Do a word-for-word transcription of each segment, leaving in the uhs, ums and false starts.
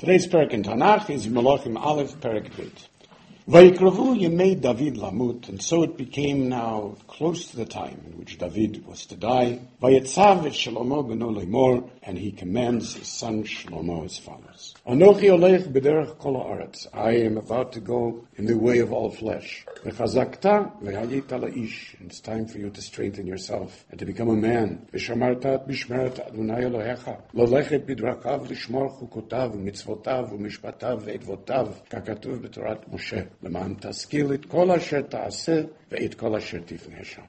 Today's parak in Tanakh is Melachim Aleph, parak Bet. Vayikravu Yemei David Lamut, and so it became now close to the time in which David was to die. Vayetzav et Shlomo beno lemor, and he commands his son Shlomo as follows: Anochi olech b'derech kol haaretz. I am about to go in the way of all flesh. V'chazakta v'hayita la'ish. It's time for you to strengthen yourself and to become a man. V'shamarta b'shmeret Adonai Elohecha. Lolechet b'drakav l'shmor chukotav u'mitzvotav u'mishpatav ve'edvotav k'katuv b'torat Moshe. L'man taskil et kol asher ta'aseh ve'et kol asher tifnei Hashem.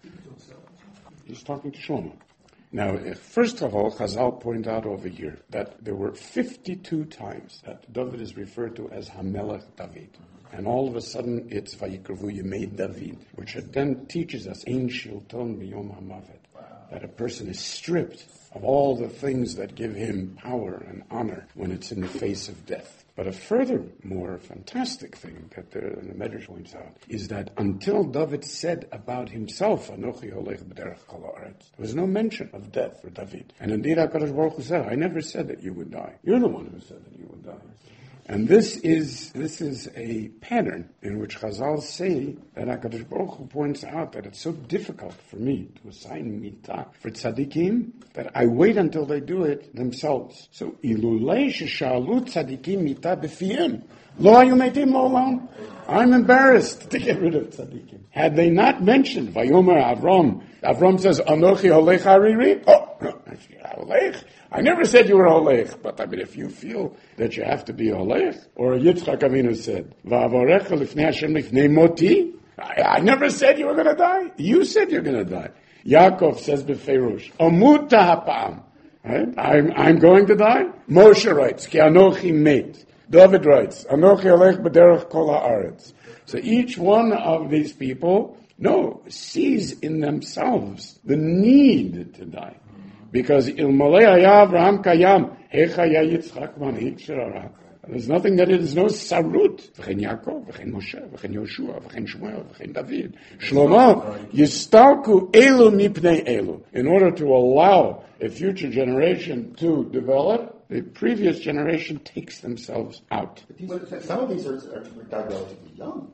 He's talking to Shlomo. Now, first of all, Chazal point out over here that there were fifty-two times that David is referred to as Hamelech David. And all of a sudden, it's Vayikravu Yemei David, which then teaches us, Ein Shilton B'yom HaMavet, that a person is stripped of all the things that give him power and honor when it's in the face of death. But a further, more fantastic thing that the, the Medrash points out is that until David said about himself, Anochi Holech B'derech Kol Haaretz, there was no mention of death for David. And indeed, HaKadosh Baruch Hu said, I never said that you would die. You're the one who said that you would die. And this is this is a pattern in which Chazal say that HaKadosh Baruch Hu points out that it's so difficult for me to assign mitah for tzaddikim that I wait until they do it themselves. So ilulei sheshalu tzaddikim mitah b'fiyim lo hayu metim lo'olam. I'm embarrassed to get rid of tzaddikim. Had they not mentioned Vayomer Avram, Avram says Anochi Holech Hariri. Oh, no, Holech. I never said you were Holech, but I mean, if you feel that you have to be Holech, or Yitzchak Avinu said, Va'avorecha lifnei Hashem lifnei moti, I never said you were going to die. You said you're going to die. Yaakov says b'feirush, Omut ha'pa'am, right? I'm, I'm going to die. Moshe writes, Ki anochi met. David writes, Anochi Holech b'derech kol haaretz. So each one of these people, no, sees in themselves the need to die. Because ilmalei haya Avraham kayam, hecha haya Yitzchak manhig shel there's nothing that it is no sarut. V'chein Yaakov, v'chein Moshe, v'chein Yoshua, v'chein Shmuel, v'chein David. Shlomo, yistalku elu mipnei elu. In order to allow a future generation to develop, the previous generation takes themselves out. But some of these are, are relatively young.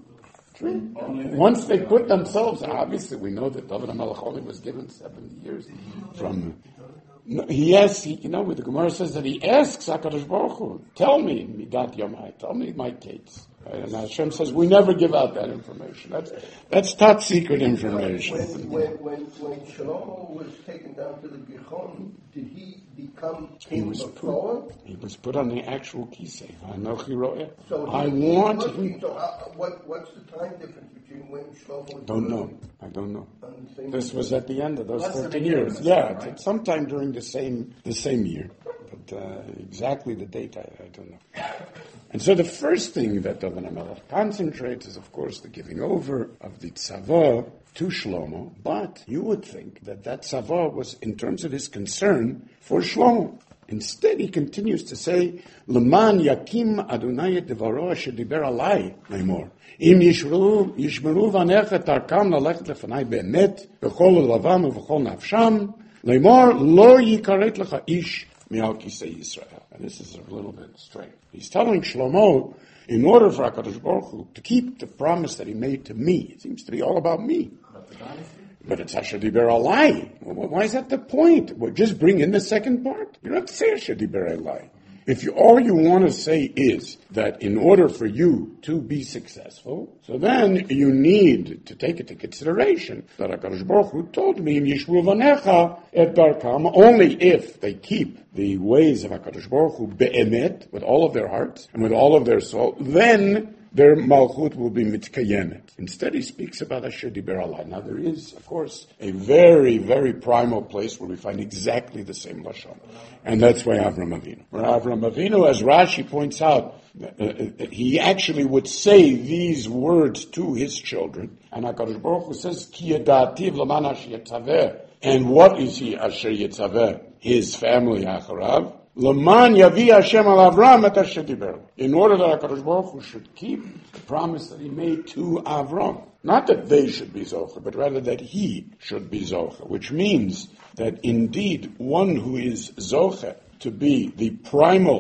Once they put themselves, obviously we know that David HaMelech only was given seventy years from. No, yes, he, you know, the Gemara says that he asks HaKadosh Baruch Hu, tell me, Midat Yomai, tell me my dates. And Hashem says, we never give out that information. That's that's top secret information. When, when, when, when Shlomo was taken down to the Gichon, did he become king he was before? put, He was put on the actual kisei. Anochi ro'eh. So I he, want he him. be, so uh, what, what's the time difference between when Shlomo was Don't put know. on- I don't know. on the same This was at the end of those Less than fourteen a year, years. that's Yeah, right. it's sometime during the same the same year. But uh, exactly the date, I, I don't know. And so the first thing that David HaMelech concentrates is, of course, the giving over of the tzavah to Shlomo. But you would think that that tzavah was, in terms of his concern, for Shlomo. Instead, he continues to say, "Leman yakim Adonai et devaro asher diber alai lemor. Im yishmeru yishmeru vanecha tarkam lalechet lefanai be'emet b'chol levavam u'b'chol nafsham lemor lo yikaret lecha ish mi'al kisei Yisrael." And this is a little bit strange. He's telling Shlomo, in order for HaKadosh Baruch Hu to keep the promise that he made to me, it seems to be all about me. But it's Asher Diber Alai. Well, why is that the point? Well, just bring in the second part. You don't have to say Asher Diber Alai. If you, all you want to say is that in order for you to be successful, so then you need to take into consideration that HaKadosh Baruch Hu told me, Yishvu vanecha et darkam, only if they keep the ways of HaKadosh Baruch Hu be'emet, with all of their hearts and with all of their soul, then their malchut will be mitkayemet. Instead, he speaks about Asher Diber Alai. Now, there is, of course, a very, very primal place where we find exactly the same lashon, and that's why Avram Avinu. Where Avram Avinu, as Rashi points out, uh, uh, he actually would say these words to his children, and HaKadosh Baruch Hu says, "Ki yadativ laman asher yitzaveh." And what is he Asher Yitzaveh? His family acharav. L'man yavi Hashem al Avram et Asher diber. In order that HaKadosh Baruch Hu should keep the promise that he made to Avram. Not that they should be Zocher, but rather that he should be Zocher. Which means that indeed one who is Zocher to be the primal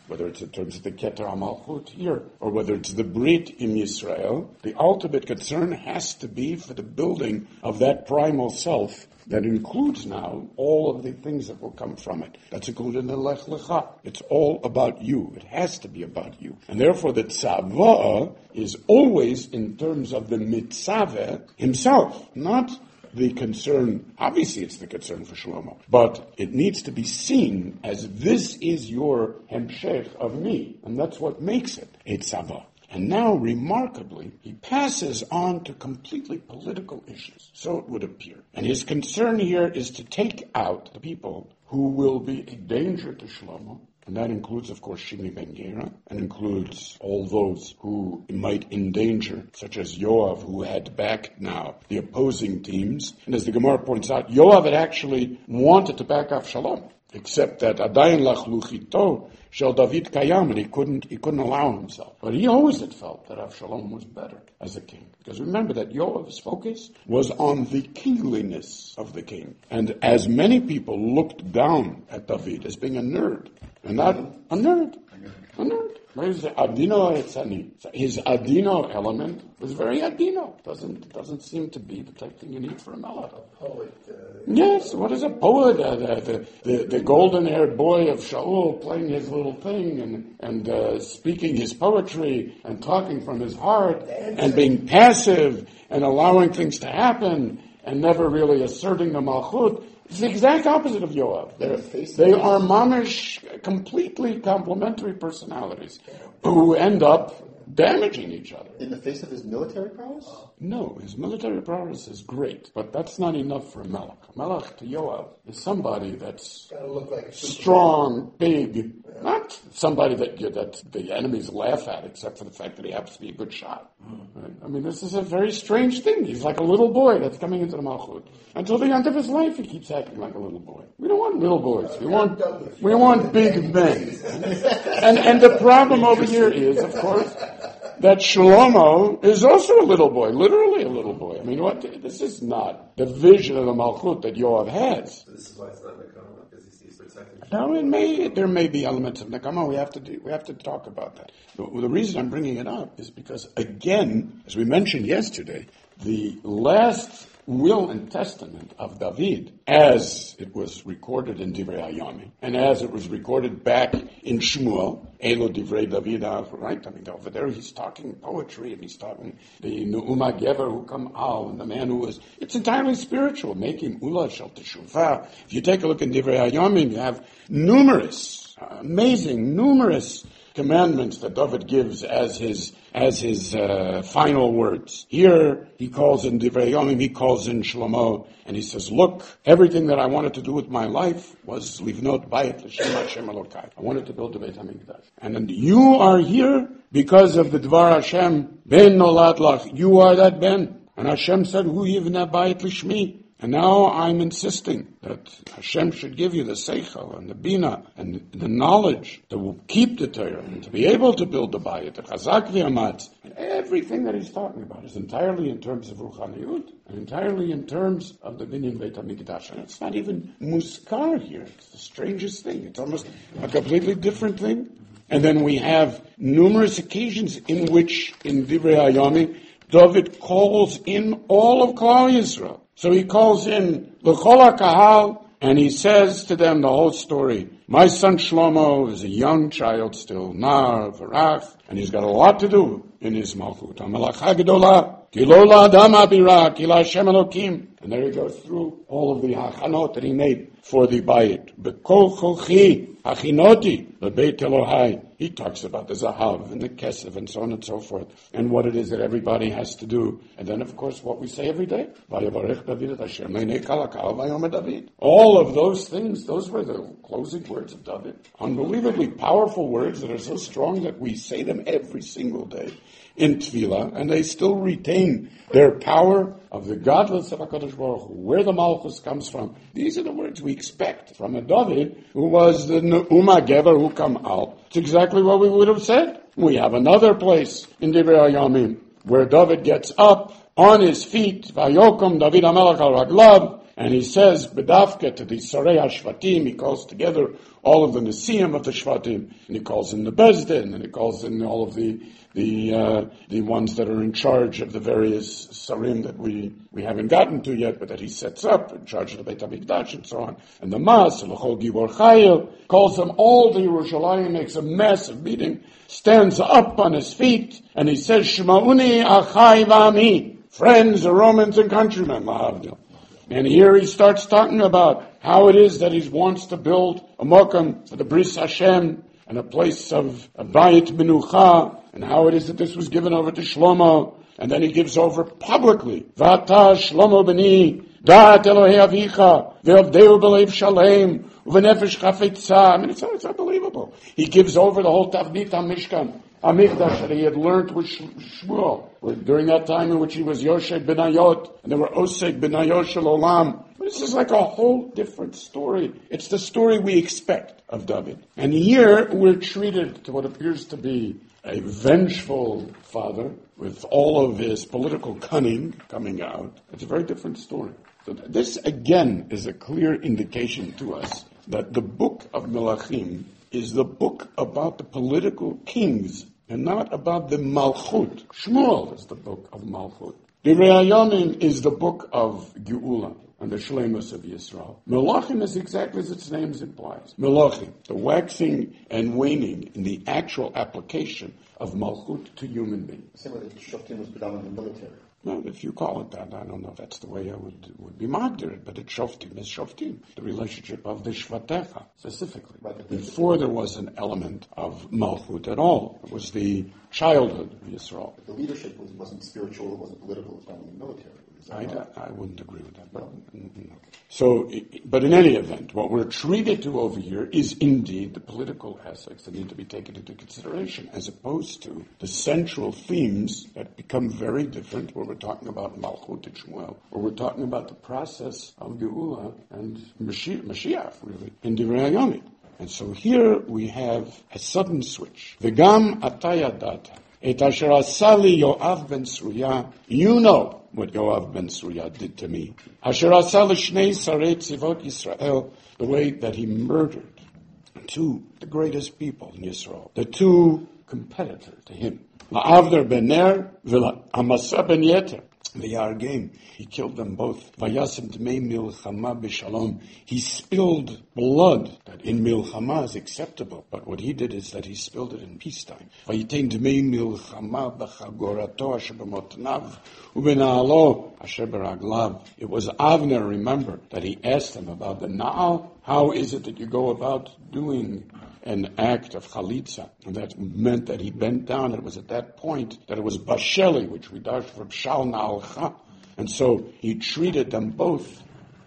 whether it's in terms of the Keter HaMalchut here, or whether it's the Brit in Yisrael, the ultimate concern has to be for the building of that primal self that includes now all of the things that will come from it. That's included in the Lech Lecha. It's all about you. It has to be about you. And therefore the tzavah is always in terms of the mitzaveh himself, not the concern. Obviously it's the concern for Shlomo, but it needs to be seen as this is your hemshech of me, and that's what makes it a tzavah. And now, remarkably, he passes on to completely political issues, so it would appear. And his concern here is to take out the people who will be a danger to Shlomo, and that includes, of course, Shimi ben Gera, and includes all those who might endanger, such as Yoav, who had backed now the opposing teams. And as the Gemara points out, Yoav had actually wanted to back Avshalom, except that Adayin lach luchito shel David kayam, and he couldn't, he couldn't allow himself. But he always had felt that Avshalom was better as a king. Because remember that Yoav's focus was on the kingliness of the king. And as many people looked down at David as being a nerd, and not a nerd, a nerd. Where's the Adino Etzani? His Adino element was very Adino. Doesn't doesn't seem to be the type of thing you need for a melech. A poet. Uh, yes, what is a poet? Uh, the, the, the, the golden-haired boy of Shaul playing his little thing and, and uh, speaking his poetry and talking from his heart and being passive and allowing things to happen and never really asserting the malchut. It's the exact opposite of Yoav. They're, they are mamish, completely complementary personalities who end up damaging each other. In the face of his military prowess? No, his military prowess is great, but that's not enough for a melech. A melech to Yoav is somebody that's Gotta look like a strong, big, not somebody that you, that the enemies laugh at, except for the fact that he happens to be a good shot. Right? I mean, this is a very strange thing. He's like a little boy that's coming into the malchut. Until the end of his life, he keeps acting like a little boy. We don't want little boys. We want we want big men. And and the problem over here is, of course, that Shlomo is also a little boy, literally a little boy. I mean, what? This is not the vision of the malchut that Yoav has. So this is why it's not Nekama, because he's, he's protecting. Now, it may, there may be elements of Nekama. We have to do, we have to talk about that. The, the reason I'm bringing it up is because, again, as we mentioned yesterday, the last will and testament of David, as it was recorded in Divrei Hayamim, and as it was recorded back in Shmuel, Elo Divrei David, right? I mean, over there he's talking poetry, and he's talking the Ne'uma Gever who come al, and the man who was, it's entirely spiritual, making Ula Shel Teshuvah. If you take a look in Divrei Hayamim, you have numerous, uh, amazing, numerous commandments that David gives as his as his uh, final words. Here he calls in Divrei Yomim, he calls in Shlomo, and he says, "Look, everything that I wanted to do with my life was livnot bayit l'shem Hashem Elokai. I wanted to build the Beit Hamikdash, and then you are here because of the Dvar Hashem Ben Nolad Lach. You are that Ben, and Hashem said, Hu yivna bayit l'shmi." And now I'm insisting that Hashem should give you the seichel and the bina and the knowledge to keep the Torah and to be able to build the bayit, the chazak v'amatz. And everything that he's talking about is entirely in terms of ruchaniyut and entirely in terms of the binyan Beit HaMikdash. And it's not even muskar here. It's the strangest thing. It's almost a completely different thing. And then we have numerous occasions in which, in Divrei Hayamim, David calls in all of Klal Yisrael. So he calls in the Chol HaKahal, and he says to them the whole story. My son Shlomo is a young child still, Nar, Varach, and he's got a lot to do in his malchut. HaMelacha Gedolah, ki lo la'adam abira, ki la'Hashem Elokim. And there he goes through all of the hachanot that he made for the bayit. B'kol cholchi, hachinoti, l'beit Elohai. He talks about the zahav and the kesef and so on and so forth, and what it is that everybody has to do. And then, of course, what we say every day. Vayavarech David et Hashem le'nei kol hakal vayomer David. All of those things, those were the closing words of David. Unbelievably powerful words that are so strong that we say them every single day in Tefillah, and they still retain their power of the godless of HaKadosh Baruch Hu, where the Malchus comes from. These are the words we expect from a David who was the Ne'uma Gever who come out. It's exactly what we would have said. We have another place in Divrei Hayamim where David gets up on his feet, Vayokom David HaMelech al Raglav, And he says, Bedavka to the Sarei HaShvatim, he calls together all of the Nesiim of the Shvatim, and he calls in the Bezdin, and he calls in all of the the uh, the ones that are in charge of the various Sarim that we, we haven't gotten to yet, but that he sets up, in charge of the Beit HaMikdash and so on. And the Mas, L'chol Gibor Chayil, calls them all to Yerushalayim, makes a massive meeting, stands up on his feet, and he says, Shma'uni achai v'ami, friends, the Romans and countrymen, La'avdil. And here he starts talking about how it is that he wants to build a mokum for the Bris Hashem and a place of a Bayit Menucha, and how it is that this was given over to Shlomo, and then he gives over publicly, Vata Shlomo b'ni, Da'at Elohei Avicha, Ve'avdeu b'leiv shalem, U'v'nefesh chafetza. I mean, it's, it's unbelievable. He gives over the whole Tavnit HaMishkan, HaMikdash, that he had learned with Shmuel, during that time in which he was Yoshek Benayot, and there were Osek Benayot Shel Olam. This is like a whole different story. It's the story we expect of David. And here we're treated to what appears to be a vengeful father with all of his political cunning coming out. It's a very different story. So this, again, is a clear indication to us that the book of Melachim is the book about the political kings and not about the Malchut. Shmuel is the book of Malchut. Divrei Hayamim is the book of Geula and the Shleimus of Yisrael. Melachim is exactly as its name implies. Melachim, the waxing and waning in the actual application of Malchut to human beings. Same way that Shoftim was predominantly military. No, if you call it that, I don't know if that's the way I would would be magdir, but it's Shoftim is Shoftim, the relationship of the Shvatecha, specifically. Right. Before there was an element of Malchut at all. It was the childhood of Yisrael. But the leadership was, wasn't spiritual, it wasn't political, it was only military. I, I wouldn't agree with that. But, no. So, but in any event, what we're treated to over here is indeed the political aspects that need to be taken into consideration, as opposed to the central themes that become very different when we're talking about Malchut and Shmuel, or we're talking about the process of Geula and Mashiach, Mashiach really, in Divrei Hayamim. And so here we have a sudden switch. V'gam atayadata. Et asher asali Yoav ben Sruya. You know what Yoav ben Sruya did to me. Asher asali shnei sarei tzivot Yisrael. The way that he murdered two, the greatest people in Israel. The two competitors to him. La'avner ben Ner, v'Amasa ben Yeter. The Yargim, he killed them both. Vayasim Tmei Milchama B'Shalom. He spilled blood that in Milchama is acceptable, but what he did is that he spilled it in peacetime. Vayitain Tmei Milchama B'Chagorato Asher B'Motnav U'Bena'alo Asher B'Raglav. It was Avner, remember, that he asked him about the Na'al. How is it that you go about doing an act of chalitza? And that meant that he bent down. It was at that point that it was basheli, which we dash for pshal na'alcha. And so he treated them both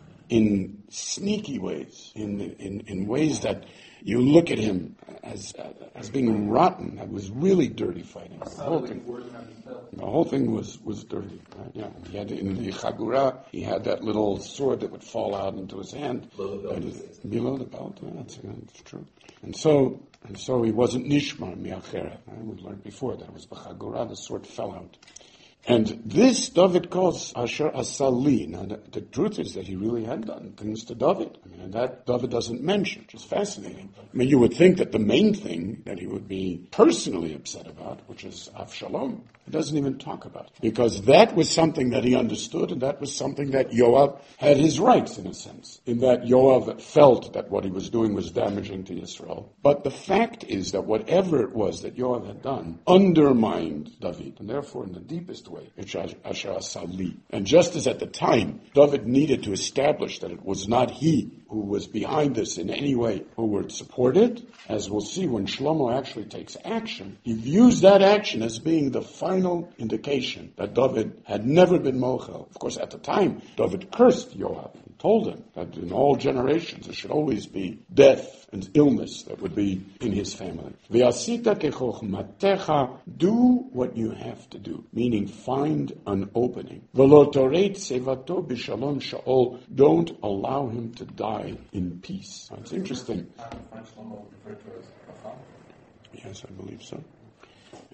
in sneaky ways, in in, in ways that you look at him as uh, as being rotten. That was really dirty fighting. The whole thing, the whole thing was, was dirty. Right? Yeah, he had in the chagura, he had that little sword that would fall out into his hand. Below the belt. Below the belt. Yeah, that's, that's true. And so, and so he wasn't nishmar mi'acheret. We learned before that it was b'chagura, the sword fell out. And this David calls Asher Asali. Now, the, the truth is that he really had done things to David. I mean, and that David doesn't mention, which is fascinating. I mean, you would think that the main thing that he would be personally upset about, which is Avshalom, he doesn't even talk about. Because that was something that he understood, and that was something that Yoav had his rights, in a sense. In that Yoav felt that what he was doing was damaging to Israel. But the fact is that whatever it was that Yoav had done undermined David, and therefore in the deepest way, it's Asher Asali. And just as at the time, David needed to establish that it was not he who was behind this in any way, who would support it, as we'll see when Shlomo actually takes action, he views that action as being the final indication that David had never been mochel. Of course, at the time, David cursed Yoav and told him that in all generations there should always be death and illness that would be in his family. Ve'asita kechochmatecha, do what you have to do, meaning find an opening. V'lo toreit sevato b'shalom sha'ol, don't allow him to die in peace. It's interesting. Yes, I believe so.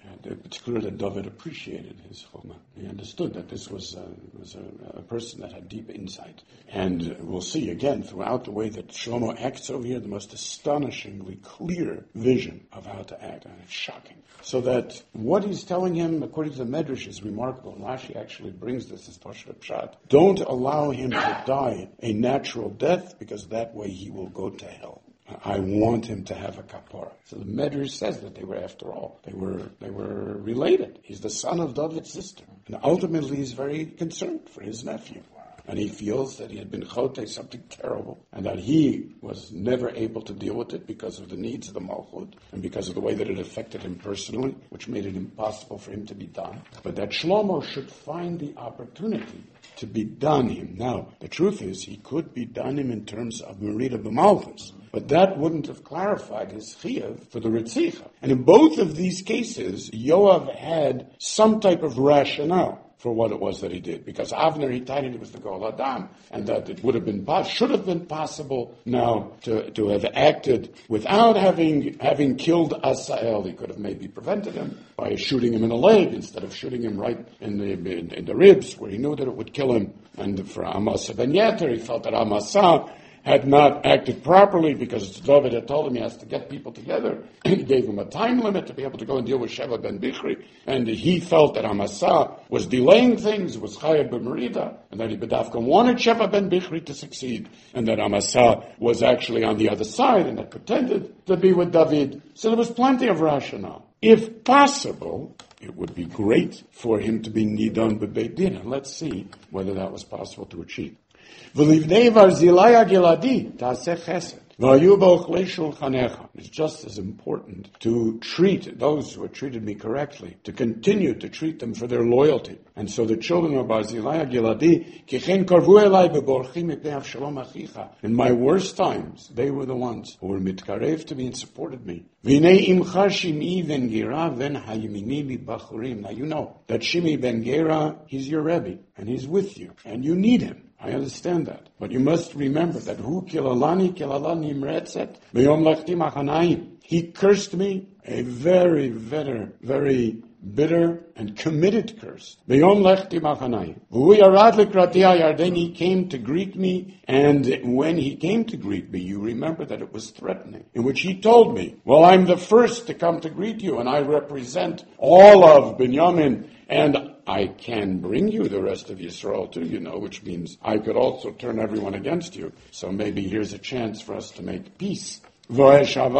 And it's clear that David appreciated his chokmah. He understood that this was, uh, was a, a person that had deep insight. And we'll see again throughout the way that Shlomo acts over here, the most astonishingly clear vision of how to act. And it's shocking. So that what he's telling him, according to the Medrash, is remarkable. And Rashi actually brings this as Toshra Pshat. Don't allow him to die a natural death, because that way he will go to hell. I want him to have a kapara. So the Medrash says that they were, after all, they were they were related. He's the son of David's sister. And ultimately he's very concerned for his nephew. And he feels that he had been chote something terrible, and that he was never able to deal with it because of the needs of the Malchut, and because of the way that it affected him personally, which made it impossible for him to be done. But that Shlomo should find the opportunity to be done him. Now, the truth is, he could be done him in terms of Merida B'Malchus, but that wouldn't have clarified his chiyuv for the Ritzicha. And in both of these cases, Yoav had some type of rationale for what it was that he did. Because Avner, he tied it with the Gol Adam, and that it would have been, should have been possible now to, to have acted without having, having killed Asael. He could have maybe prevented him by shooting him in the leg instead of shooting him right in the, in, in the ribs, where he knew that it would kill him. And for Amasa ben Yeter, he felt that Amasa had not acted properly, because David had told him he has to get people together. He gave him a time limit to be able to go and deal with Sheva ben Bichri, and he felt that Amasa was delaying things, was Chayed b'Merida, and that he Bedavka wanted Sheva ben Bichri to succeed, and that Amasa was actually on the other side and had pretended to be with David. So there was plenty of rationale. If possible, it would be great for him to be Nidon b'Beit Din, and let's see whether that was possible to achieve. V'livnei Barzilai Giladi ta'aseh chesed. V'ayu b'ochlei shulchanecha. It's just as important to treat those who have treated me correctly, to continue to treat them for their loyalty. And so the children of Barzilai Giladi, kichen karvu elai beborchim mipnei Avshalom achicha. In my worst times, they were the ones who were mitkarev to me and supported me. V'nei imcha Shimei ben Gera ven hayimini bachurim. Now you know that Shimei ben Gera, he's your Rebbe, and he's with you, and you need him. I understand that. But you must remember that Hu kilalani kilalani imretzet v'yom lechti machanayim. He cursed me, a very, very, very bitter and committed curse. V'yom lechti machanayim. V'hu yarad likrati hayarden. He came to greet me, and when he came to greet me, you remember that it was threatening, in which he told me, well, I'm the first to come to greet you, and I represent all of Binyamin, and I can bring you the rest of Yisrael too, you know, which means I could also turn everyone against you. So maybe here's a chance for us to make peace. And I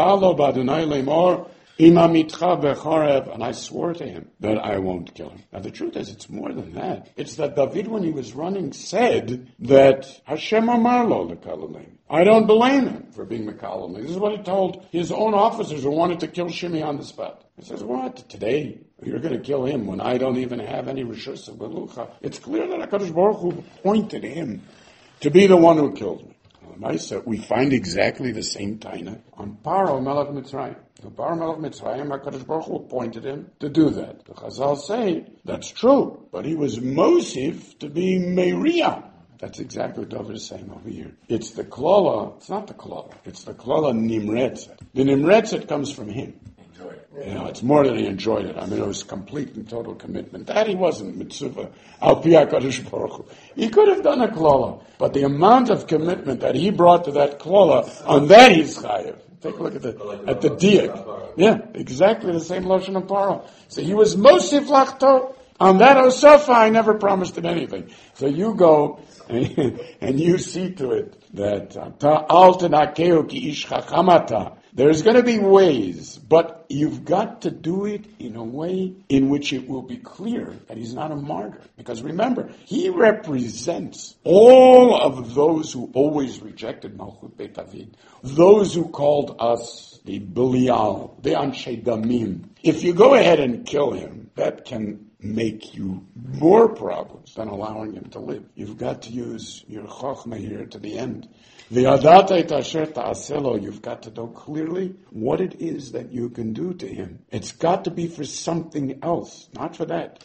swore to him that I won't kill him. Now the truth is, it's more than that. It's that David, when he was running, said that Hashem amar lo lekalalem. I don't blame him for being Mekalim. This is what he told his own officers who wanted to kill Shimei on the spot. He says, what? Today you're going to kill him when I don't even have any Rishus of Belucha? It's clear that HaKadosh Baruch Hu appointed him to be the one who killed me. We find exactly the same taina on Paro Melech Mitzrayim. The Paro Melech Mitzrayim, HaKadosh Baruch Hu appointed him to do that. The Chazal say that's true, but he was Mosif to be Meriah. That's exactly what David is saying over here. It's the klala, it's not the klala, it's the klala nimretzet. The nimretzet comes from him. Enjoy it. You know, it's more than he enjoyed it. I mean, it was complete and total commitment. That he wasn't mitzvah al pi HaKadosh Baruch Hu. He could have done a klala, but the amount of commitment that he brought to that klala, on that he's chayev. Take a look at the at the diak. Yeah, exactly the same lashon of paro. So he was mosif lachto. On that Osafa, I never promised him anything. So you go and, and you see to it that there's going to be ways, but you've got to do it in a way in which it will be clear that he's not a martyr. Because remember, he represents all of those who always rejected Malchut Beit David, those who called us the Belial, the Anshe Damim. If you go ahead and kill him, that can make you more problems than allowing him to live. You've got to use your chokhmah here to the end. You've got to know clearly what it is that you can do to him. It's got to be for something else, not for that.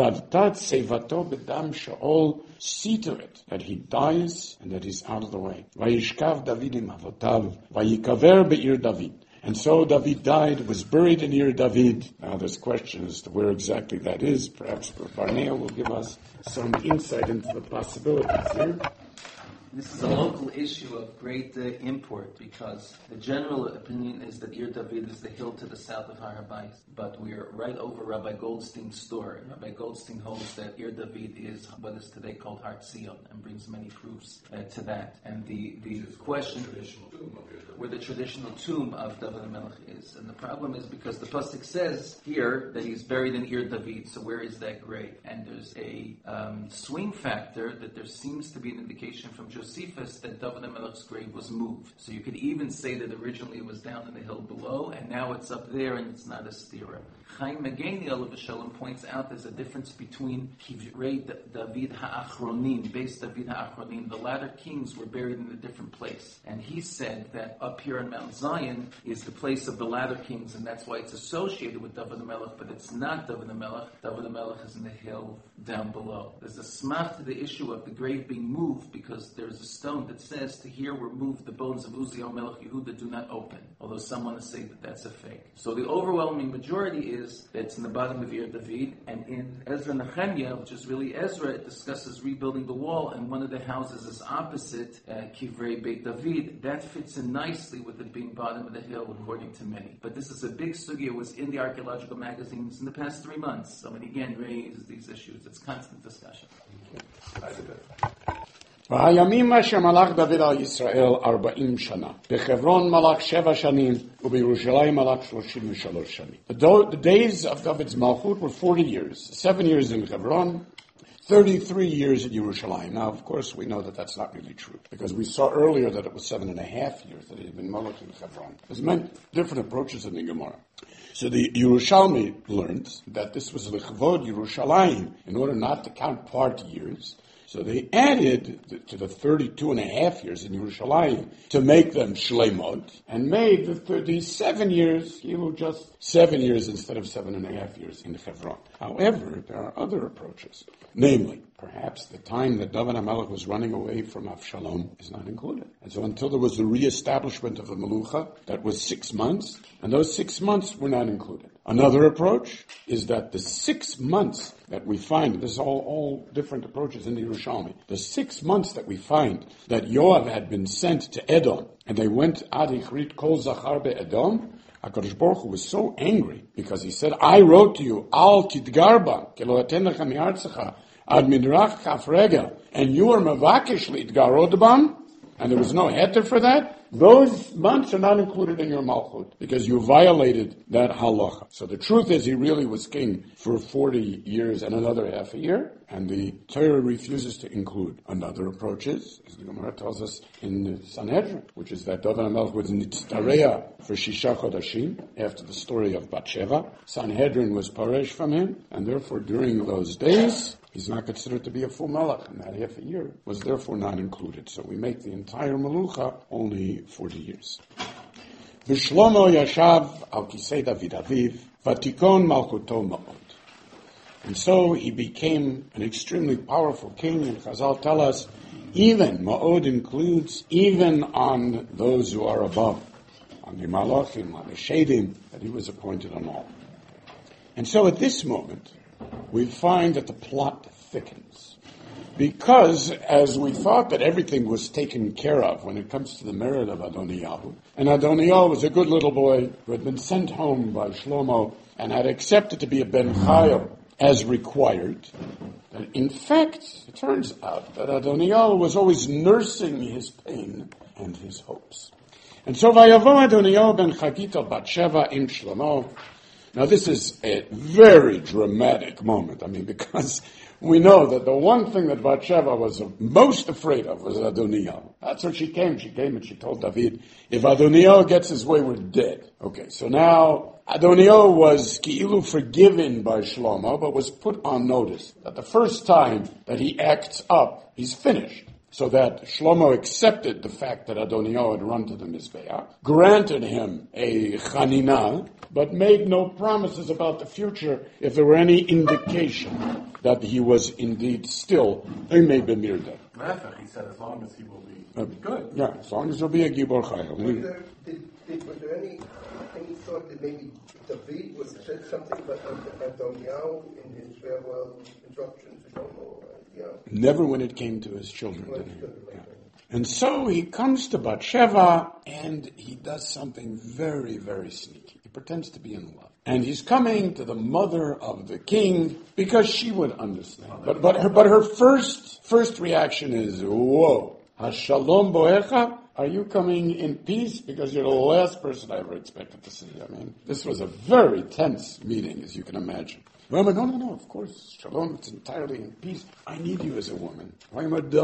See to it that he dies and that he's out of the way. And so David died, was buried in Ir David. Now there's question as to where exactly that is. Perhaps Barnea will give us some insight into the possibilities here. This is a local issue of great uh, import because the general opinion is that Ir David is the hill to the south of Har HaBayis, but we are right over Rabbi Goldstein's store. Rabbi Goldstein holds that Ir David is what is today called Har Tzion and brings many proofs uh, to that. And the, the question where the traditional tomb of David HaMelech is. And the problem is because the Pasuk says here that he's buried in Ir David, so where is that grave? And there's a um, swing factor that there seems to be an indication from Josephus that David HaMelech's grave was moved. So you could even say that originally it was down in the hill below, and now it's up there, and it's not a stira. Chaim Mageni Alav Shalom points out there's a difference between Kivrei David HaAchronim, base David HaAchronim. The latter kings were buried in a different place. And he said that up here in Mount Zion is the place of the latter kings, and that's why it's associated with David HaMelech, but it's not David HaMelech. David HaMelech is in the hill down below. There's a smach to the issue of the grave being moved because there's a stone that says to here were moved the bones of Uziel Melech Yehuda do not open, although some want to say that that's a fake. So the overwhelming majority is that it's in the bottom of Ir David, and in Ezra Nehemiah, which is really Ezra, it discusses rebuilding the wall, and one of the houses is opposite uh, Kivrei Beit David. That fits in nicely with it being bottom of the hill, according to many. But this is a big sugya. It was in the archaeological magazines in the past three months. Somebody again raised these issues. It's constant discussion. והימים אשר מלך דוד על ישראל ארבעים שנה. בחברון מלך שבע שנים, ובירושלים מלך שלושים ושלוש שנים. The, do- the days of David's Malchut were forty years. Seven years in Hebron, thirty-three years in Yerushalayim. Now, of course, we know that that's not really true, because we saw earlier that it was seven and a half years that he had been Malach in Hebron. There's many different approaches in the Gemara. So the Yerushalmi learned that this was L'chvod Yerushalayim, in order not to count part years. So they added to the thirty-two and a half years in Yerushalayim to make them shlemot, and made the thirty-seven years, you know, just seven years instead of seven and a half years in Hebron. However, there are other approaches. Namely, perhaps the time that David HaMelech was running away from Avshalom is not included. And so until there was the reestablishment of the Melucha, that was six months, and those six months were not included. Another approach is that the six months that we find, this is all, all different approaches in the Yerushalmi, the six months that we find that Yoav had been sent to Edom, and they went ad ichrit kol zachar be'Edom, HaKadosh Baruch Hu was so angry because he said, I wrote to you, Al tidgarba, kelo aten lecha mi'artzecha, ad midrach kaf regel, and you are mavakish litgarod bam, and there was no heter for that. Those months are not included in your Malchut because you violated that halacha. So the truth is he really was king for forty years and another half a year, and the Torah refuses to include. Another approach is, as the Gemara tells us in Sanhedrin, which is that David HaMelech was nitztareya for Shisha Chodashim after the story of Bathsheba. Sanhedrin was paresh from him, and therefore during those days he's not considered to be a full melech, and that half a year was therefore not included. So we make the entire melucha only forty years. V'shlomo yashav al kisei David aviv, vatikon malchuto ma'od. And so he became an extremely powerful king, and Chazal tell us, even, ma'od includes, even on those who are above, on the malachim, on the shedim, that he was appointed on all. And so at this moment, we find that the plot thickens. Because as we thought that everything was taken care of when it comes to the merit of Adoniyahu, and Adoniyahu was a good little boy who had been sent home by Shlomo and had accepted to be a Ben Chayil as required, and in fact, it turns out that Adoniyahu was always nursing his pain and his hopes. And so, Vayavo Adoniyahu ben Chagita bat Sheva im Shlomo. Now this is a very dramatic moment. I mean, because we know that the one thing that Bathsheba was most afraid of was Adoniyahu. That's what she came. She came and she told David, if Adoniyahu gets his way, we're dead. Okay, so now Adoniyahu was ki'ilu forgiven by Shlomo, but was put on notice that the first time that he acts up, he's finished. So that Shlomo accepted the fact that Adoniyahu had run to the Mizbeach, granted him a chanina, but made no promises about the future if there were any indication that he was indeed still Imei B'mirda. He said as long as he will be Uh, good. Yeah, as long as he'll be a Gibor Chayil. Was there, did, did, was there any thought that maybe David would have said something about Adoniyahu in his farewell instructions to Shlomo. Yeah. Never when it came to his children, did he? Yeah. And so he comes to Bathsheba, and he does something very, very sneaky. He pretends to be in love. And he's coming to the mother of the king because she would understand. But but her, but her first first reaction is, whoa, Hashalom Boecha? Are you coming in peace? Because you're the last person I ever expected to see. I mean, this was a very tense meeting, as you can imagine. Well, no, no, no, of course. Shalom, it's entirely in peace. I need you as a woman. I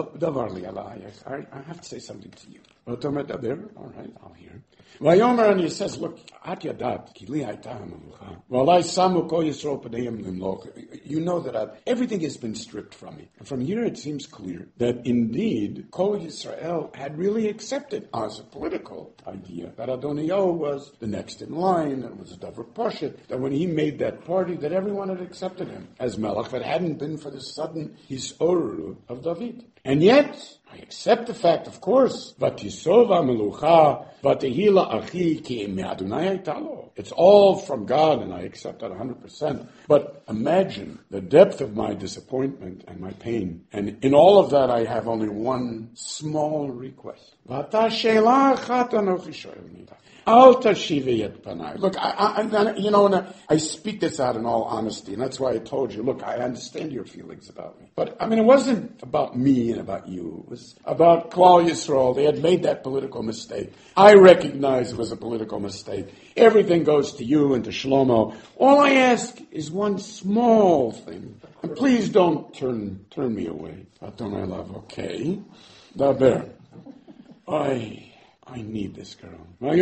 have to say something to you. All right, I'll hear. Vayomer, and he says, look, at yadat, ki li hayta hamelucha. V'alai samu kol Yisrael p'neihem limloch. You know that I've, everything has been stripped from me. And from here it seems clear that indeed Kol Yisrael had really accepted as a political idea that Adoniyahu was the next in line, that it was a Davar Poshet, that when he made that party, that everyone had accepted him as Melech, that hadn't been for the sudden Hisoru of David. And yet, I accept the fact, of course, Vatisova melucha, Vatehila achi ki me'adonai haytalo. It's all from God, and I accept that one hundred percent. But imagine the depth of my disappointment and my pain. And in all of that, I have only one small request. Vata she'ela achat anochi shoel mita. Al tashivi et panai. Look, I, I, you know, and I, I speak this out in all honesty, and that's why I told you, look, I understand your feelings about me. But, I mean, it wasn't about me and about you. It was about Klal Yisrael. They had made that political mistake. I recognize it was a political mistake. Everything goes to you and to Shlomo. All I ask is one small thing. And please don't turn turn me away. Aton love, okay. Daber. I... I need this girl. He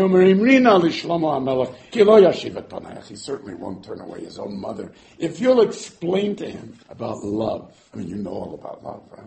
certainly won't turn away his own mother. If you'll explain to him about love, I mean, you know all about love, right?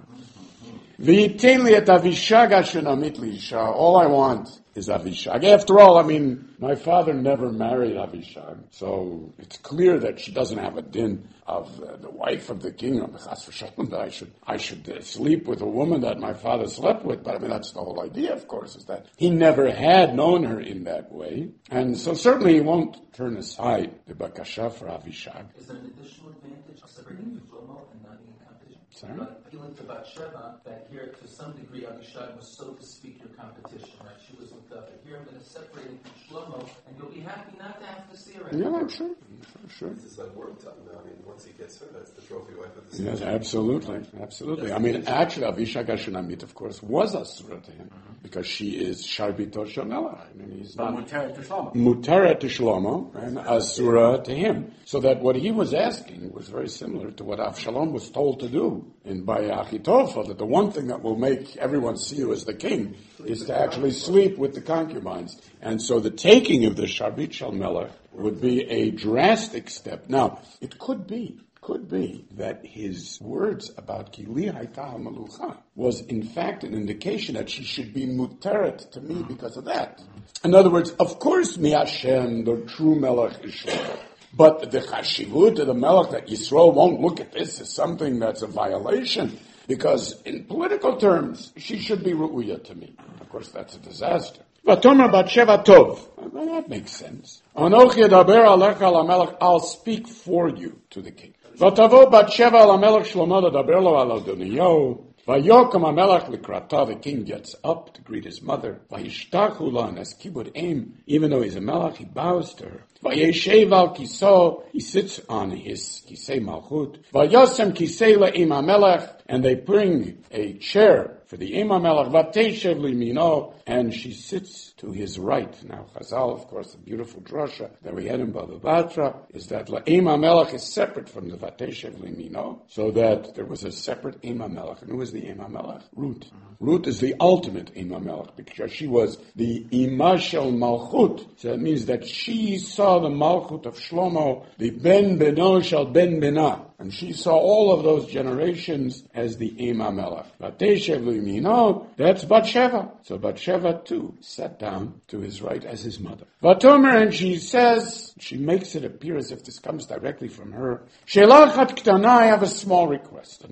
All I want is Avishag. After all, I mean, my father never married Avishag, so it's clear that she doesn't have a din of uh, the wife of the king, that I should, I should uh, sleep with a woman that my father slept with. But I mean, that's the whole idea, of course, is that he never had known her in that way. And so certainly he won't turn aside the Bakasha for Avishag. Is there an additional advantage of separating from Shlomo and not being in competition? Sorry? But appealing to Bathsheba, that here, to some degree, Avishag was, so to speak, your competition, right? She was with David. Here, I'm going to separate him from Shlomo, and you'll be happy not to have to see her anymore. Yeah, I'm sure. I'm sure. This is like work done now. I mean, once he gets her, that's the trophy wife of the Yes, season. absolutely. Absolutely. I mean, actually, Avishag Ashunamit, of course, was Asura to him, mm-hmm. because she is Sharbito Shonela. I mean, he's not Muteret to Shlomo. Muteret to Shlomo, and Asura to him. So that what he was asking was very similar to what Avshalom was told to do in by Achitophel, that the one thing that will make everyone see you as the king is to actually sleep with the concubines. And so the taking of the Sharbit Shel Melech would be a drastic step. Now, it could be, could be that his words about Ki li hayta hamelucha was in fact an indication that she should be muteret to me because of that. In other words, of course, Mi Hashem, the true Melech is Shlomo. But the chashivut of the Melech, that Yisrael won't look at this as something that's a violation, because in political terms, she should be ru'uya to me. Of course, that's a disaster. Vatomer Bathsheba Tov. Well, that makes sense. Anochi edaber alecha al HaMelech, I'll speak for you to the king. Vatavo Bathsheba al HaMelech Shlomo ledaber lo al Adoniyahu. Vayokom HaMelech likrata, the king gets up to greet his mother. Vayishtachu la, and as kibud aim, even though he's a melech, he bows to her. Vayeshev al kiso, he sits on his kisei malchut. Vayosem kisei le'im HaMelech, and they bring a chair for the Im HaMelech, Vateshev limino, and she sits to his right. Now, Chazal, of course, the beautiful drasha that we had in Bava Batra is that Im HaMelech is separate from the Vateshev limino, so that there was a separate Im HaMelech. And who is the Im HaMelech? Ruth. Ruth is the ultimate Im HaMelech, because she was the Ima Shel Malchut. So that means that she saw the Malchut of Shlomo, the Ben Beno Shel Ben Benah. And she saw all of those generations as the Im HaMelech. Vateshev limino, that's Bathsheba. So Bathsheba too sat down to his right as his mother. Vatomer, and she says, she makes it appear as if this comes directly from her. Shelachat ktana, I have a small request.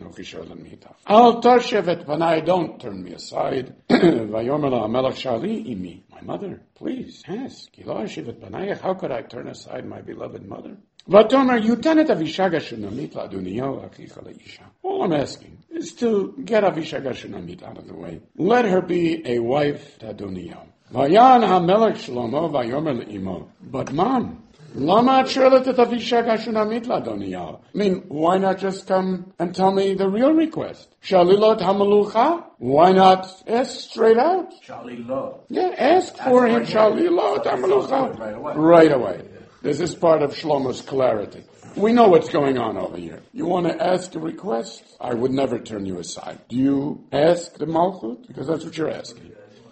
Al tashev et panai, don't turn me aside. Vayomer HaMelech shali imi. My My mother, please, ask. How could I turn aside my beloved mother? All I'm asking is to get Avishag Shunamit out of the way. Let her be a wife to Adoniyahu. Vayan HaMelech Shlomo vayomer le'imo. But mom, lama at et Avishag Shunamit la'Adoniyahu. I mean, why not just come and tell me the real request? Shalilot HaMelucha? Why not ask straight out? Shalilot. Yeah, ask for him. Shalilot HaMelucha. Right away. Right away. This is part of Shlomo's clarity. We know what's going on over here. You want to ask a request? I would never turn you aside. Do you ask the Malchut? Because that's what you're asking.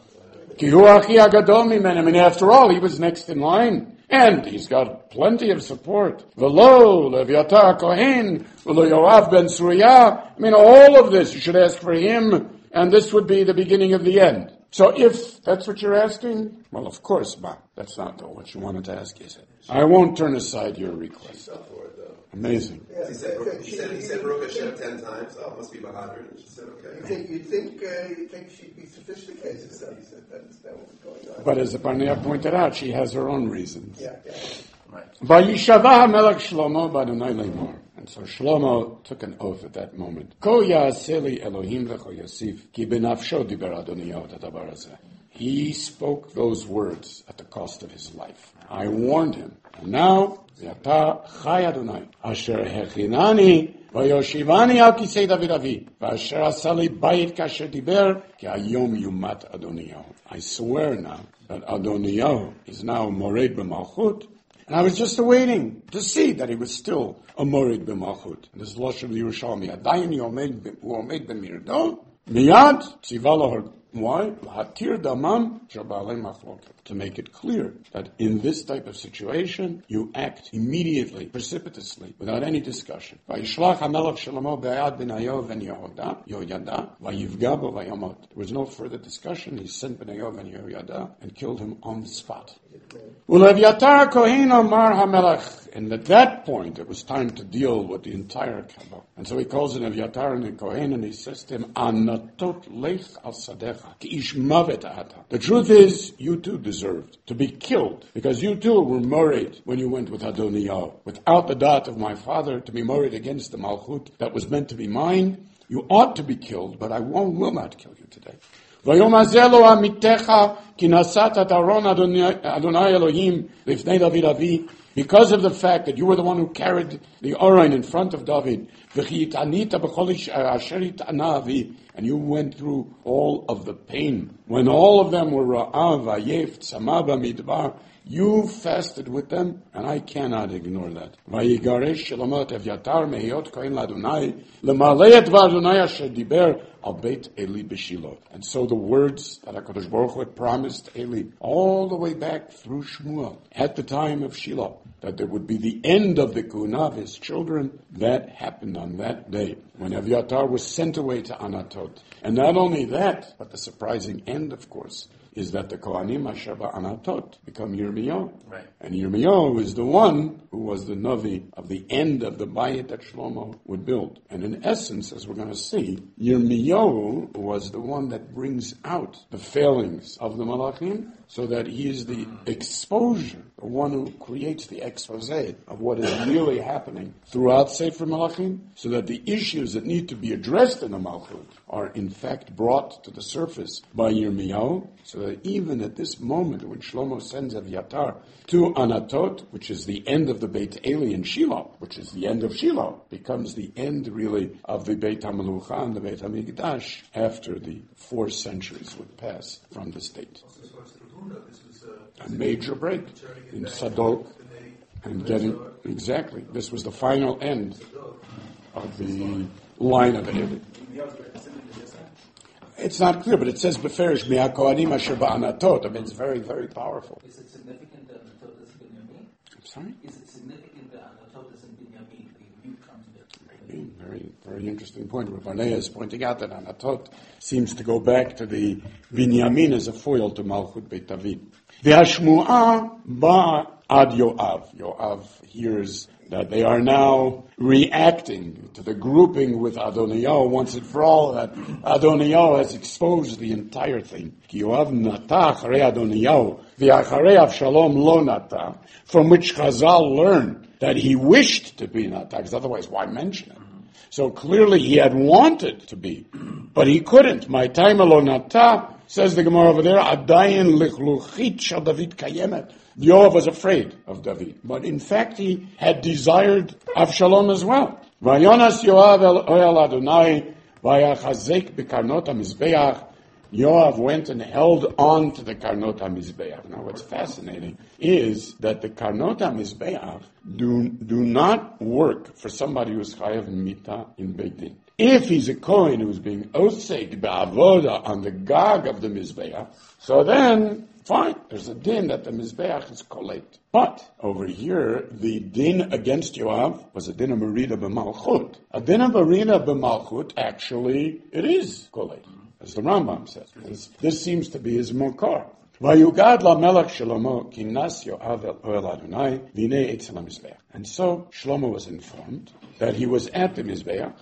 I mean, after all, he was next in line. And he's got plenty of support. V'lo, Leviatar Kohen, v'lo Yoav ben Surya. I mean, all of this, you should ask for him, and this would be the beginning of the end. So if that's what you're asking, well, of course, but that's not what you wanted to ask, is it? I won't turn aside your request. Amazing. Yeah, He said, he said, he said Baruch Hashem ten times. Oh, it must be Bahadur. And she said, You okay. think you'd think uh, you think she'd be sophisticated, so he said that understand what's going on. But as the Barnea pointed out, she has her own reasons. Yeah, yeah. Vayishava HaMelech Shlomo b'Adonai Lemor. And so Shlomo took an oath at that moment. Ko ya'aseh Elohim v'cho yasif, ki b'nafsho diber Adoniyahu et hadavar hazeh. He spoke those words at the cost of his life. I warned him. And now, V'yata chai Adonai, asher hechinani v'yoshivani al kisei David avi, v'asher asali bayit kasher diber, ki hayom yumat Adoniyahu. I swear now that Adoniyahu is now mored b'malchut, and I was just awaiting to see that he was still a mored b'malchut. This is Lashon of the Yerushalmi. Adayin yomed b'mirdo, miyad tziva her. Why? To make it clear that in this type of situation, you act immediately, precipitously, without any discussion. There was no further discussion. He sent Benayov and Yehoyada and killed him on the spot. And at that point, it was time to deal with the entire Kabbal. And so he calls in Evyatar and the Kohen, and he says to him, Anatot lech al sadecha, ki ish mavet ata. The truth is, you too deserved to be killed, because you too were married when you went with Adoniyahu. Without the dot of my father to be married against the Malchut that was meant to be mine, you ought to be killed, but I won't, will not kill you today. Vayom hazeh lo amitecha ki nasat et aron Adonai Elohim lifnei David avi. Because of the fact that you were the one who carried the Aron in front of David, and you went through all of the pain. When all of them were ra'av, vayef, tzama b'midbar, you fasted with them, and I cannot ignore that. Vayigaresh Shalomot Evyatar mehiyot kohen ladonai lemalei et v'Adonai asher diber al beit Eli b'Shilo. And so the words that HaKadosh Baruch Hu had promised Eli all the way back through Shmuel at the time of Shiloh, that there would be the end of the Kuna of his children, that happened on that day when Evyatar was sent away to Anatot. And not only that, but the surprising end, of course, is that the Kohanim Asher Anatot become Yirmiyahu. Right. And Yirmiyahu is the one who was the Navi of the end of the Bayit that Shlomo would build. And in essence, as we're going to see, Yirmiyahu was the one that brings out the failings of the Malachim, so that he is the exposure, the one who creates the expose of what is really happening throughout Sefer Malachim, so that the issues that need to be addressed in the Malchut are in fact brought to the surface by Yirmiyahu, so that even at this moment when Shlomo sends Evyatar to Anatot, which is the end of the Beit Eli in Shiloh, which is the end of Shiloh, becomes the end really of the Beit HaMelucha and the Beit HaMikdash after the four centuries would pass from the state. A major break in Sadok and getting, exactly, this was the final end of the line of Eli. It's not clear, but it says Beferish Mi'akohanim Asher Ba'anatot. I mean, it's very, very powerful. Is it significant that Anatot is Binyamin? I'm sorry? Is it significant that Anatot is in Binyamin? The view comes there. Maybe, very, very very interesting point. Rav Barnea is pointing out that Anatot seems to go back to the Binyamin as a foil to Malchut Beit David. Ve'ashmu'ah ba ad Yoav. Yoav hears that they are now reacting to the grouping with Adoniyahu once and for all, that Adoniyahu has exposed the entire thing. Ki Yoav nata acharei Adoniyahu, v'acharei Avshalom lo nata, from which Chazal learned that he wished to be nata, because otherwise why mention it? So clearly he had wanted to be, but he couldn't. My time lo nata, says the Gemara over there, Adayin lichluchit shel David kayemet. Yoav was afraid of David, but in fact he had desired Avshalom as well. Vayonas Yoav el Oyal Adonai vayachazek bekarnot hamizbeach. Yoav went and held on to the karnot hamizbeach. Now what's fascinating is that the karnot hamizbeach do, do not work for somebody who's chayav mita in Beit Din. If he's a Kohen who's being oseg be'avoda on the gag of the mizbeach, so then fine, there's a din that the Mizbeach is kolate. But over here, the din against Yoav was a din of Merida b'malchut. A din of Merida b'malchut, actually, it is kolate, as the Rambam says. This, this seems to be his mokar. Vayugad lamelech Shlomo kinas Yoav el Oel Adonai v'nei etzel HaMizbeach. And so Shlomo was informed that he was at the Mizbeach.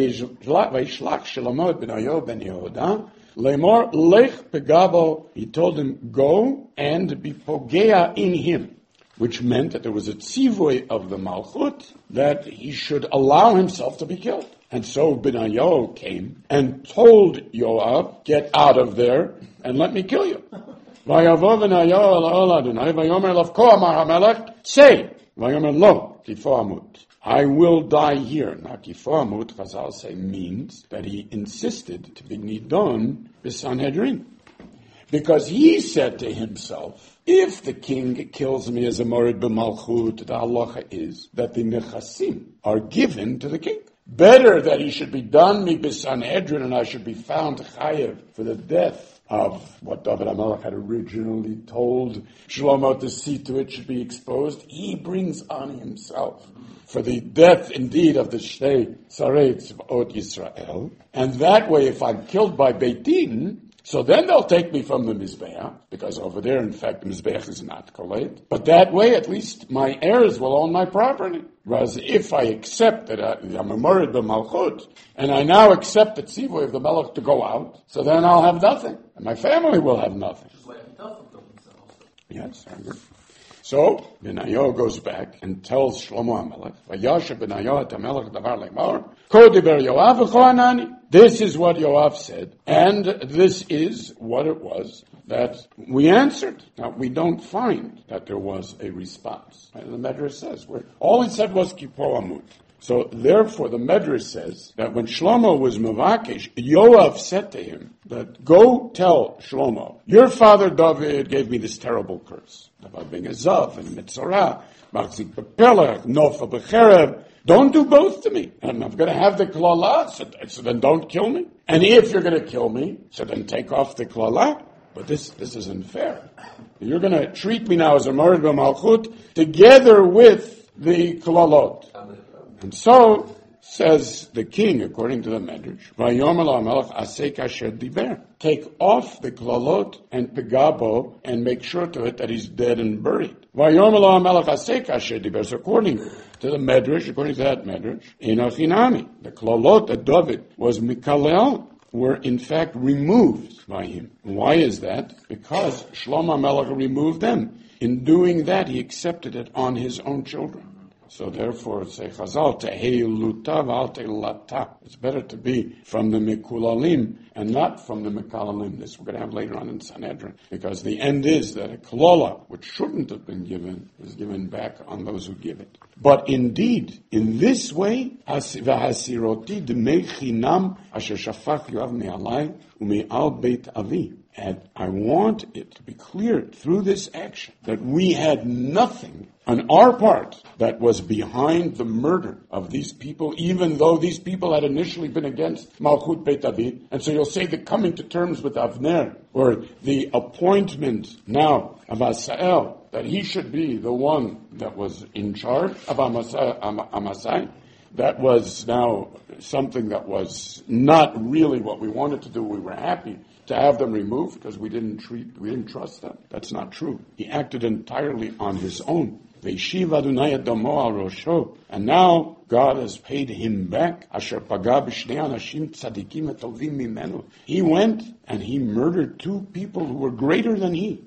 Vayishlach Shlomo et Benayo ben Yehuda Lemor lech pegabo, he told him, go and be pogea in him, which meant that there was a tzivoy of the Malchut that he should allow himself to be killed. And so Benayo came and told Yoav, get out of there and let me kill you. Vayavo Benayo el Oel Adonai, vayomer lav ko amar hamelech, say, vayomer lo, kifo amut. I will die here. Now, Kifamut, Chazal say, means that he insisted to be nidon b'Sanhedrin. Because he said to himself, if the king kills me as a morid b'malchut, the halacha is that the nechasim are given to the king. Better that he should be done me b'Sanhedrin and I should be found chayev for the death of what David HaMelech had originally told Shlomo to see to it should be exposed. He brings on himself for the death, indeed, of the Shtei Saretz of Ot Yisrael. And that way, if I'm killed by Beit Din, so then they'll take me from the Mizbeach, because over there, in fact, the Mizbeach is not kolate. But that way, at least, my heirs will own my property. Whereas if I accept that I'm a morid b'malchut, and I now accept the tzivoy of the Melech to go out, so then I'll have nothing, and my family will have nothing. Yes, I agree. So, Benayo goes back and tells Shlomo HaMelech, Vayasher Benayo et HaMelech davar lemar, Ko diber Yoav v'cho anani. This is what Yoav said, and this is what it was that we answered. Now, we don't find that there was a response. And the Medrash says, where all he said was Kipo Amut. So, therefore, the Medrash says that when Shlomo was Mavakesh, Yoav said to him that, go tell Shlomo, your father David gave me this terrible curse about being a Zav and Mitzorah, Machzik Bepelech, Nofa Becherev. Don't do both to me. And I'm going to have the klala, so, so then don't kill me. And if you're going to kill me, so then take off the klala. But this this isn't fair. You're going to treat me now as a morid b'malchut together with the klalot. And so, says the king, according to the Medrash, Vayomer LaMelech asek asher diber. Take off the klalot and pegabo and make sure to it that he's dead and buried. Vayomer LaMelech asek asher diber. So according to the Medrash, according to that Medrash, Enochinami, the klalot that David was mikalel, were in fact removed by him. Why is that? Because Shlomo HaMelech removed them. In doing that, he accepted it on his own children. So therefore, say Chazal, tehei luta v'al te'lata. It's better to be from the mikulalim and not from the mikalalim. This we're going to have later on in Sanhedrin. Because the end is that a klola, which shouldn't have been given, is given back on those who give it. But indeed, in this way, v'hasiroti d'mei chinam asher shafach Yoav me'alai u'me'al beit avi. And I want it to be clear through this action that we had nothing on our part that was behind the murder of these people, even though these people had initially been against Malchut Beit David. And so you'll say the coming to terms with Avner, or the appointment now of Asael, that he should be the one that was in charge of Amasai. Amasai. that was now something that was not really what we wanted to do. We were happy to have them removed because we didn't treat, we didn't trust them. That's not true. He acted entirely on his own. And now God has paid him back. He went and he murdered two people who were greater than he.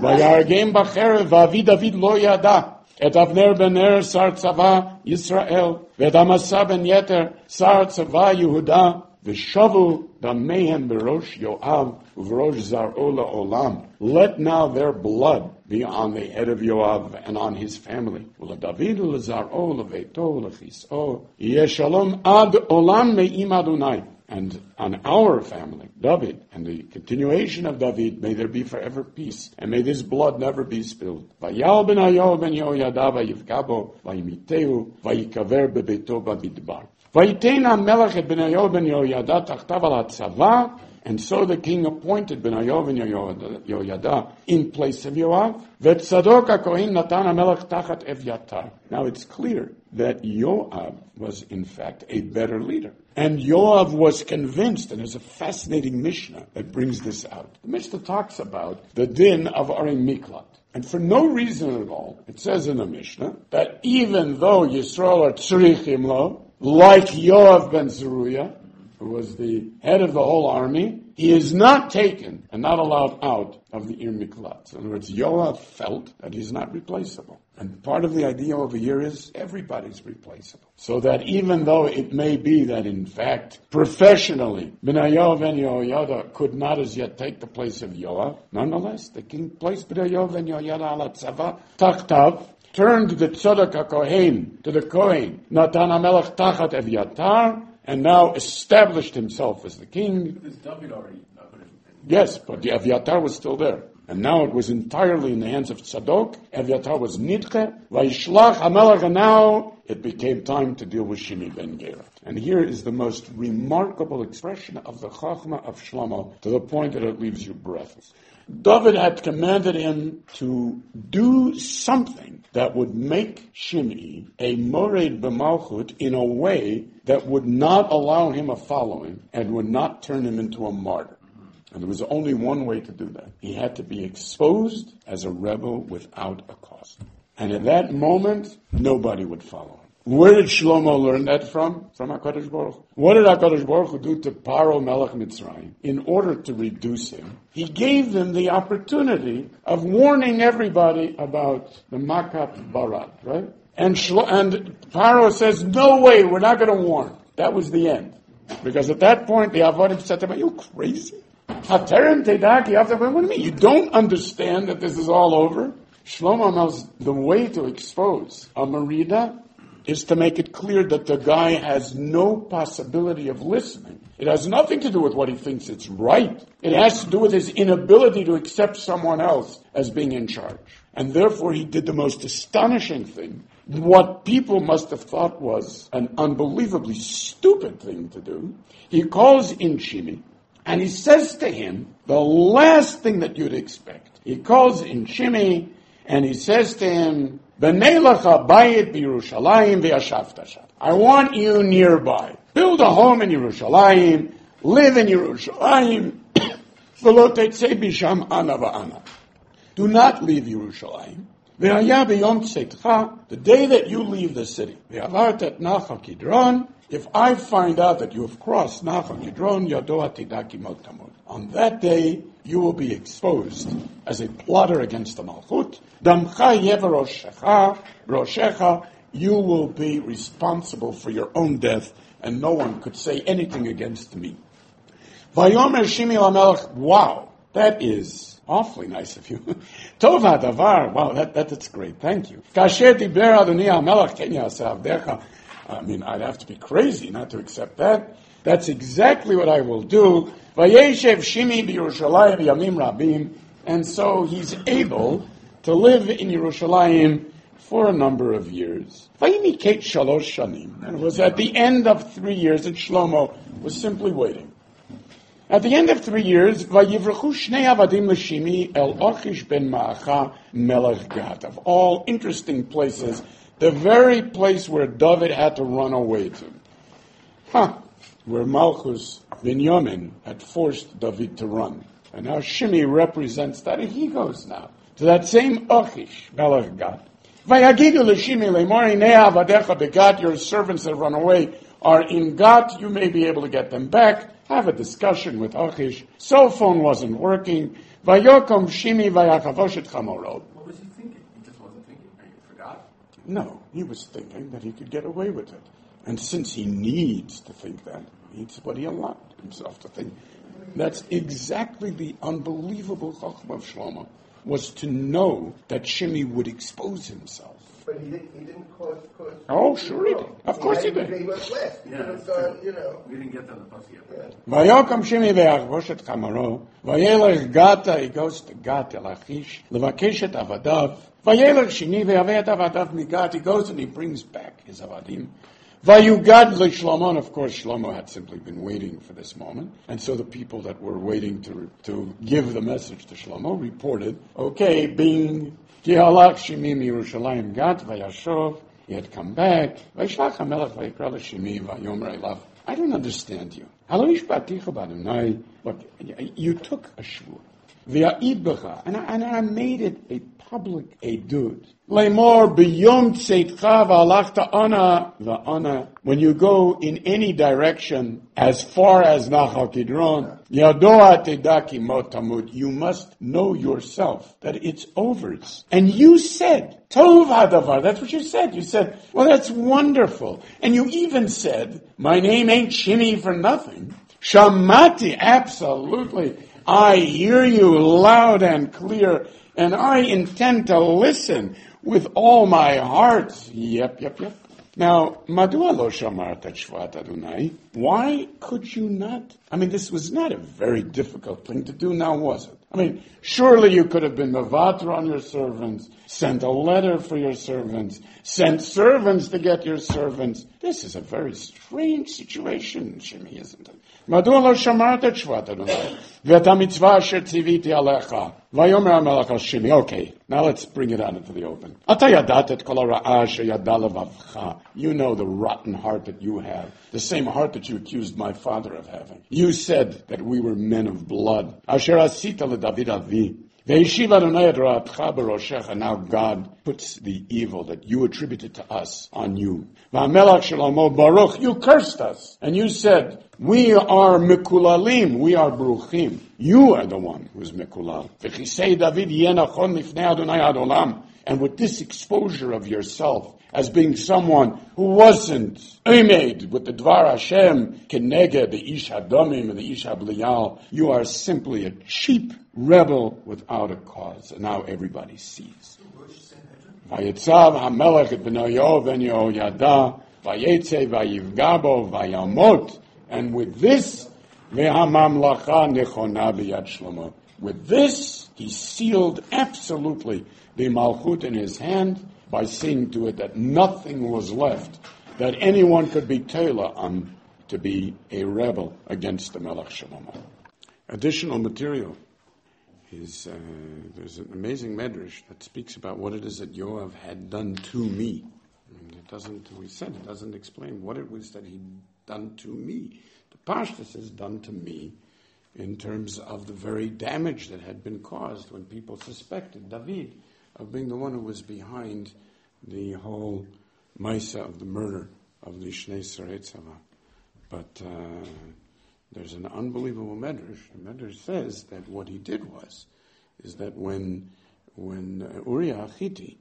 Et Avner ben Ner sar tzava Yisrael, v'et Amasa ben Yeter sar tzava Yehuda, v'shavu damehem berosh Yoav u'v'rosh Zar'o la'olam. Let now their blood be on the head of Yoav and on his family. U'leDavid u'leZar'o leVeito u'lechis'o yeh shalom ad olam me'im Adonai. And on our family, David, and the continuation of David, may there be forever peace, and may this blood never be spilled. Vayal ben Ayo ben Yehoyada vayivkabo vayimiteu vayikaver bebeito bamidbar. Vayitein HaMelech et ben Ayo ben Yehoyada tachtav al hatzava, and so the king appointed ben Ayo ben Yehoyada in place of Yoav. Vet Tzadok HaKohen natan HaMelech tachat Evyatar. Now it's clear that Yoav was in fact a better leader. And Yoav was convinced, and there's a fascinating Mishnah that brings this out. The Mishnah talks about the din of Arei Miklat. And for no reason at all, it says in the Mishnah that even though Yisrael are tzrichim lo, like Yoav ben Zeruiah, who was the head of the whole army, he is not taken and not allowed out of the Ir Miklat. In other words, Yoav felt that he's not replaceable. And part of the idea over here is everybody's replaceable. So that even though it may be that in fact, professionally, Benayav and Yehoyada could not as yet take the place of Yoav, nonetheless, the king placed Benayav and Yehoyada ala tzava, tachtav, turned the Tzadok HaKohen to the Kohen, Natan HaMelech tachat Evyatar, and now established himself as the king. Because David already. Yes, but the Evyatar was still there. And now it was entirely in the hands of Tzadok. Evyatar was Nidche. Vayishlach HaMelech, and now it became time to deal with Shimi ben Gera. And here is the most remarkable expression of the Chachma of Shlomo, to the point that it leaves you breathless. David had commanded him to do something that would make Shimei a mored b'malchut in a way that would not allow him a following and would not turn him into a martyr. And there was only one way to do that. He had to be exposed as a rebel without a cause. And at that moment, nobody would follow him. Where did Shlomo learn that from? From HaKadosh Baruch Hu. What did HaKadosh Baruch Hu do to Paro Melech Mitzrayim? In order to reduce him, he gave them the opportunity of warning everybody about the Makat Barat, right? And, Shlo- and Paro says, no way, we're not going to warn. That was the end. Because at that point, the Avodim said to him, are you crazy? Haterem Tedak, you have to, what do you mean? You don't understand that this is all over? Shlomo knows the way to expose a Merida is to make it clear that the guy has no possibility of listening. It has nothing to do with what he thinks it's right. It has to do with his inability to accept someone else as being in charge. And therefore he did the most astonishing thing. What people must have thought was an unbelievably stupid thing to do. He calls in Shimi, and he says to him the last thing that you'd expect. He calls in Shimi, and he says to him, I want you nearby. Build a home in Yerushalayim. Live in Yerushalayim. Do not leave Yerushalayim. The day that you leave the city, if I find out that you have crossed Nachal Kidron, on that day you will be exposed as a plotter against the Malchut. You will be responsible for your own death, and no one could say anything against me. Wow, that is awfully nice of you. Tova davar, wow, that, that, that's great, thank you. I mean, I'd have to be crazy not to accept that. That's exactly what I will do. Vayeshev Shimi b'Yerushalayim yamim rabim, and so he's able to live in Yerushalayim for a number of years. Vayimiket shalosh shanim, and it was at the end of three years that Shlomo was simply waiting. At the end of three years, Vayivrachu shnei avadim l'Shimi el Achish ben Ma'acha melech Gat. Of all interesting places The very place where David had to run away to. Huh. Where Malchus Binyamin had forced David to run. And now Shimei represents that, and he goes now to that same Achish, Melech Gat. Vayagidu l'Shimei lemor hinei avadecha begat, your servants that run away are in Gat, you may be able to get them back. Have a discussion with Achish. Cell phone wasn't working. Vayokom Shimei vayachavoshet chamorot. What was he thinking? He just wasn't thinking. He forgot. No, he was thinking that he could get away with it. And since he needs to think that, it's what he allowed himself to think. That's exactly the unbelievable Chochmah of Shlomo, was to know that Shimei would expose himself. But he didn't, he didn't cause, cause... Oh, sure he did. Of course he did. He went west. He Yeah, could have that's gone, true. you know... We didn't get to the bus yet. Yeah. Vayokam Shimei ve'achvoshet chamaro, vayelech Gata, he goes to Gat el Achish, levakeshet avadav, vayelech Shini ve'avet avadav migat, he goes and he brings back his avadim. Vayugad l'Shlomo, and of course Shlomo had simply been waiting for this moment, and so the people that were waiting to to give the message to Shlomo reported, okay, bing, ki halach Shimei miYerushalayim Gat vayashov, he had come back, vayishlach hamelech vayikra l'Shimei vayomer elav. I don't understand you. Halo ishbaticha b'Adonai. Look, you took a shvur. V'ya'id b'cha, and I, and I made it a public edud. Lemor b'yom tzeitcha v'alachta ana v'ana. When you go in any direction as far as Nachal Kidron, yadoa teda ki mot tamut. You must know yourself that it's over. And you said, tov hadavar. That's what you said. You said, well, that's wonderful. And you even said, my name ain't Shimei for nothing. Shamati, absolutely. I hear you loud and clear, and I intend to listen with all my heart. Yep, yep, yep. Now, madua lo shamart et shvat Adonai? Why could you not? I mean, this was not a very difficult thing to do, now was it? I mean, surely you could have been mevater on your servants, sent a letter for your servants, sent servants to get your servants. This is a very strange situation, Shimei, isn't it? מדוע לא שמרת את שבועת אדוני ואת המצווה אשר ציוויתי עליך ויאמר המלך אל שימי. Okay, now let's bring it out into the open. אתה ידעת את כל הרעה שידע לבבך. You know the rotten heart that you have, the same heart that you accused my father of having. You said that we were men of blood. אשר עשית לדוד אבי. Now God puts the evil that you attributed to us on you. You cursed us, and you said, we are mikulalim, we are bruchim. You are the one who is mikulal. And with this exposure of yourself as being someone who wasn't Emed with the Dvar Hashem, Keneged, the Ish Hadomim, and the Ish Hablial, you are simply a cheap rebel without a cause. And now everybody sees. Vayetzav HaMelech et B'noyo ben Yehoyada, Vayetze Vayivgabo Vayamot. And with this, Ve'hamamlacha nechona b'yad Shlomo. With this, he sealed absolutely the Malchut in his hand by seeing to it that nothing was left that anyone could be Teila on to be a rebel against the Melech Shlomo. Additional material is, uh, there's an amazing medrash that speaks about what it is that Yoav had done to me. And it doesn't, we said, it doesn't explain what it was that he'd done to me. The Pashtus is done to me in terms of the very damage that had been caused when people suspected David of being the one who was behind the whole Maisa of the murder of the Shnei Sarei Tzava. But uh, there's an unbelievable medrash. The medrash says that what he did was, is that when when uh, Uriah Hachiti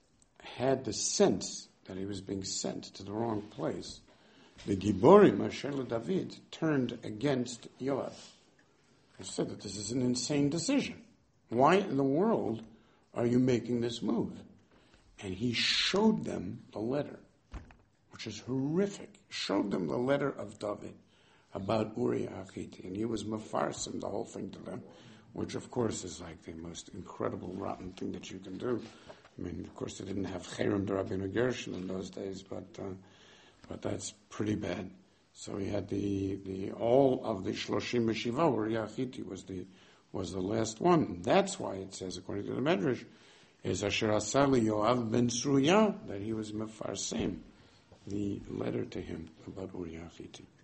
had the sense that he was being sent to the wrong place, the Giborim, Asher David, turned against Yoav. He said that this is an insane decision. Why in the world are you making this move? And he showed them the letter, which is horrific. Showed them the letter of David about Uriah Hachiti, and he was mefarsim the whole thing to them, which of course is like the most incredible rotten thing that you can do. I mean, of course, they didn't have Cherem de Rabbeinu Gershon in those days, but uh, but that's pretty bad. So he had the the all of the Shloshim Meshiva, Uriah Hachiti was the was the last one. That's why it says, according to the Medrash, is Asher Asali Yoav ben Sruya, that he was mefarsem the letter to him about Uriah Hitti.